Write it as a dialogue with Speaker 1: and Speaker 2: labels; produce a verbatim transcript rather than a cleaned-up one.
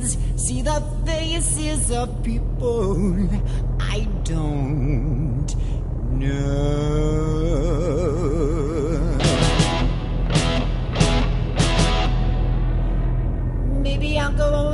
Speaker 1: faces, see the faces of people I don't know. Maybe I'll go